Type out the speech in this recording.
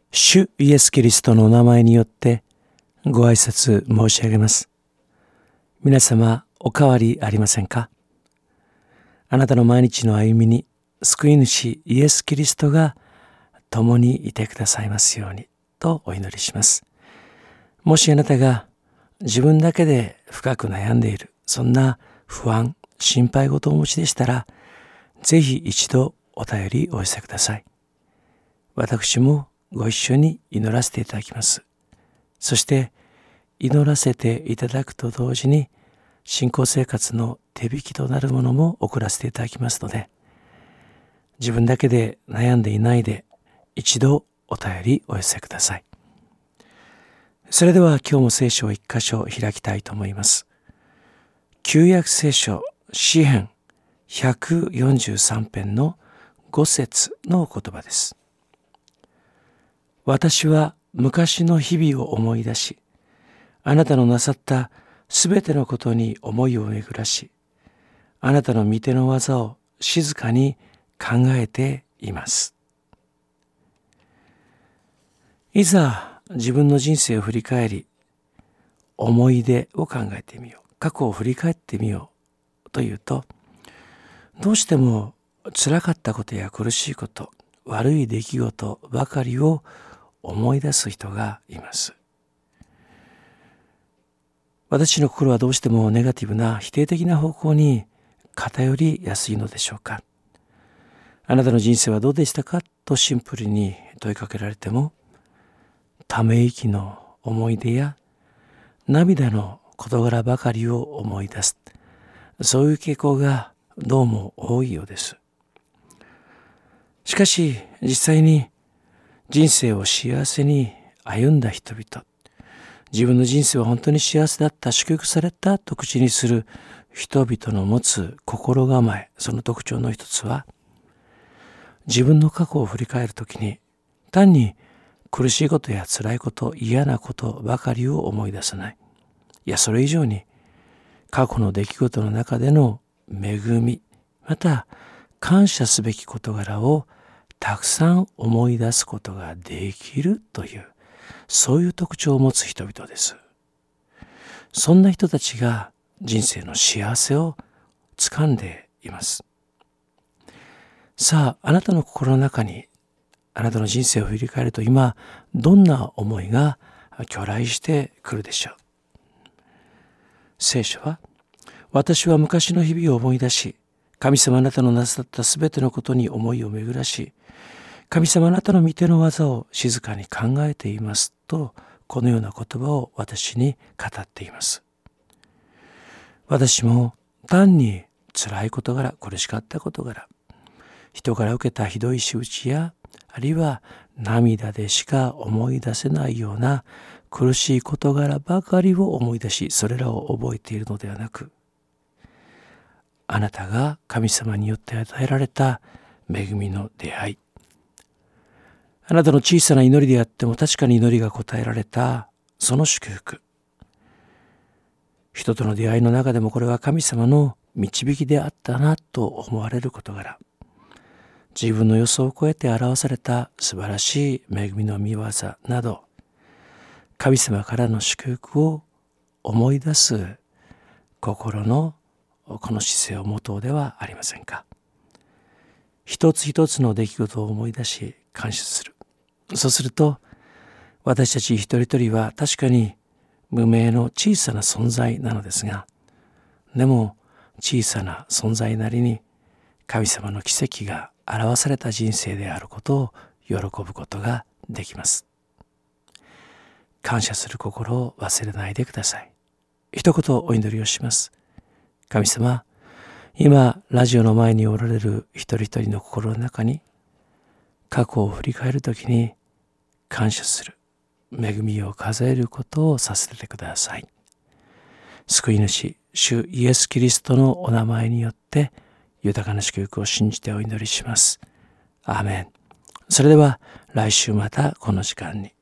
主イエス・キリストのお名前によってご挨拶申し上げます。皆様お変わりありませんか？あなたの毎日の歩みに救い主イエス・キリストが共にいてくださいますようにとお祈りします。もしあなたが自分だけで深く悩んでいる、そんな不安、心配事をお持ちでしたら、ぜひ一度お便りお寄せください。私もご一緒に祈らせていただきます。そして祈らせていただくと同時に信仰生活の手引きとなるものも送らせていただきますので、自分だけで悩んでいないで一度お便りお寄せください。それでは今日も聖書を一箇所開きたいと思います。旧約聖書詩編143編の5節の言葉です。私は昔の日々を思い出し、あなたのなさったすべてのことに思いを巡らし、あなたの御手の技を静かに考えています。いざ自分の人生を振り返り、思い出を考えてみよう、過去を振り返ってみようというと、どうしても辛かったことや苦しいこと、悪い出来事ばかりを思い出す人がいます。私の心はどうしてもネガティブな否定的な方向に偏りやすいのでしょうか。あなたの人生はどうでしたかとシンプルに問いかけられても、ため息の思い出や涙の事柄ばかりを思い出す、そういう傾向がどうも多いようです。しかし実際に人生を幸せに歩んだ人々、自分の人生は本当に幸せだった、祝福されたと口にする人々の持つ心構え、その特徴の一つは、自分の過去を振り返るときに単に苦しいことや辛いこと、嫌なことばかりを思い出さない。いや、それ以上に過去の出来事の中での恵み、また感謝すべき事柄をたくさん思い出すことができるという、そういう特徴を持つ人々です。そんな人たちが人生の幸せをつかんでいます。さあ、あなたの心の中に、あなたの人生を振り返ると今どんな思いが去来してくるでしょう。聖書は、私は昔の日々を思い出し、神様あなたのなさったすべてのことに思いを巡らし、神様あなたの御手の技を静かに考えていますと、このような言葉を私に語っています。私も単に辛い事柄、苦しかった事柄、人から受けたひどい仕打ちや、あるいは涙でしか思い出せないような苦しい事柄ばかりを思い出し、それらを覚えているのではなく、あなたが神様によって与えられた恵みの出会い、あなたの小さな祈りであっても確かに祈りが応えられたその祝福、人との出会いの中でもこれは神様の導きであったなと思われる事柄、自分の予想を超えて表された素晴らしい恵みの御業など、神様からの祝福を思い出す心のこの姿勢を持とうではありませんか。一つ一つの出来事を思い出し感謝する。そうすると私たち一人一人は確かに無名の小さな存在なのですが、でも小さな存在なりに神様の奇跡が表された人生であることを喜ぶことができます。感謝する心を忘れないでください。一言お祈りをします。神様、今ラジオの前におられる一人一人の心の中に、過去を振り返るときに感謝する、恵みを数えることをさせてください。救い主、主イエス・キリストのお名前によって豊かな祝福を信じてお祈りします。アーメン。それでは来週またこの時間に。